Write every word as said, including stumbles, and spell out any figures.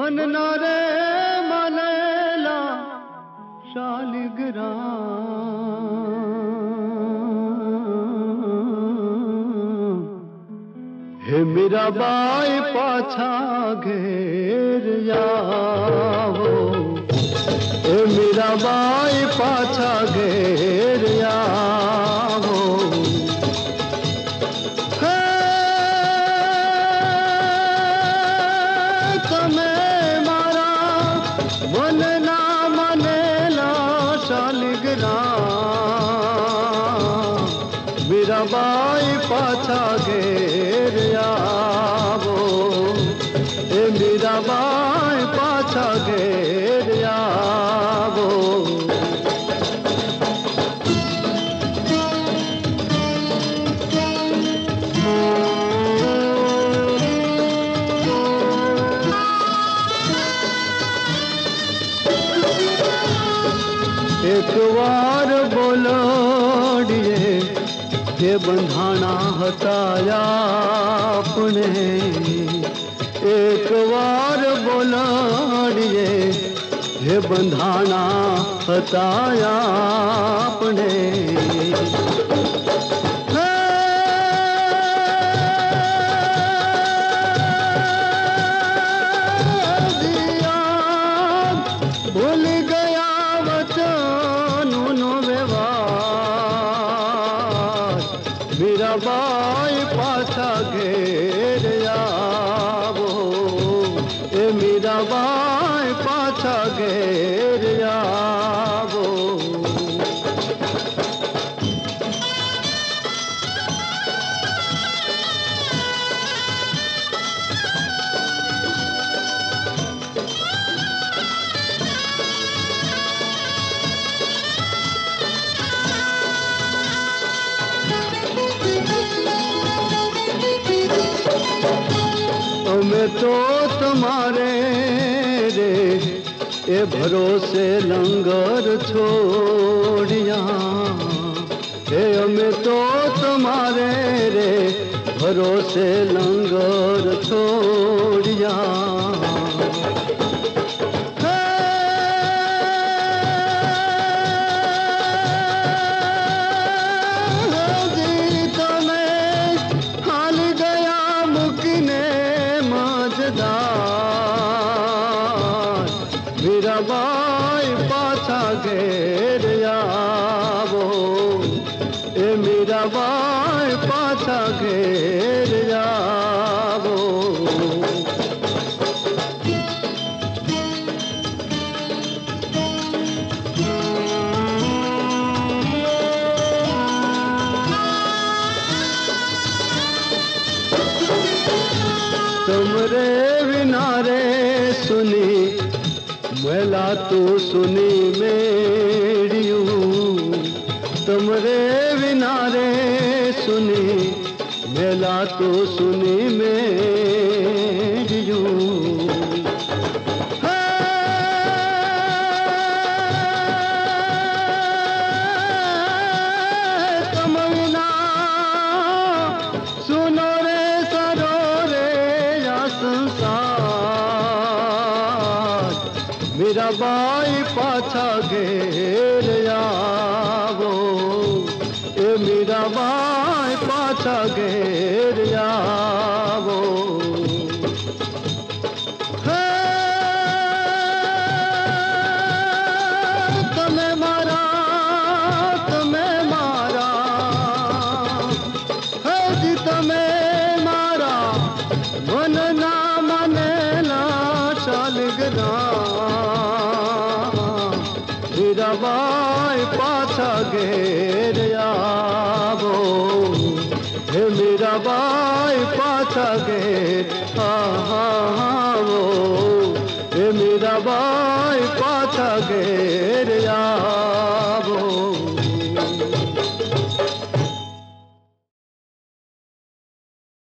मन ना रे मलेला शालिग्राम हे मेरा बाई पाछा घेर आओ हे मेरा बाई पाछा घेर आओ मेरा बाई पाछा घेर आवो ए मेरा बाई पाछा घेर आवो एक बार बोलोड़िए हे बंधाना हताया अपने एक बार बोलाड़िए हे बंधाना हताया अपने भूल गया वचन नो व्यवहार मेरा बाई पाछा घेर आवो ए मेरा बाई पाछा घेर आवो मैं तो तुम्हारे रे ए भरोसे लंगर छोड़िया हे मैं तो तुम्हारे रे भरोसे लंगर छोड़िया मेरा बाई पाछा घेर आवो ए मेरा बाई पाछा घेर आवो तुमरे विनारे सुनी मैला तू सुनी मेरियू तुमरे विनारे सुनी मैला तू सुनी मेरियू तुम विना सुनो रे सरो रे या संसार मेरा बाई पाछा घेर आवो ए मेरा बाई पाछा घेर आवो तुम्हें मारा तुम्हें मारा है जी तुम्हें मारा मन ना मनेला शालिग्राम मेरा बाई पाछा घेर आवो हे मेरा बाई पाछा घेर आवो हे मेरा बाई पाछा घेर आवो।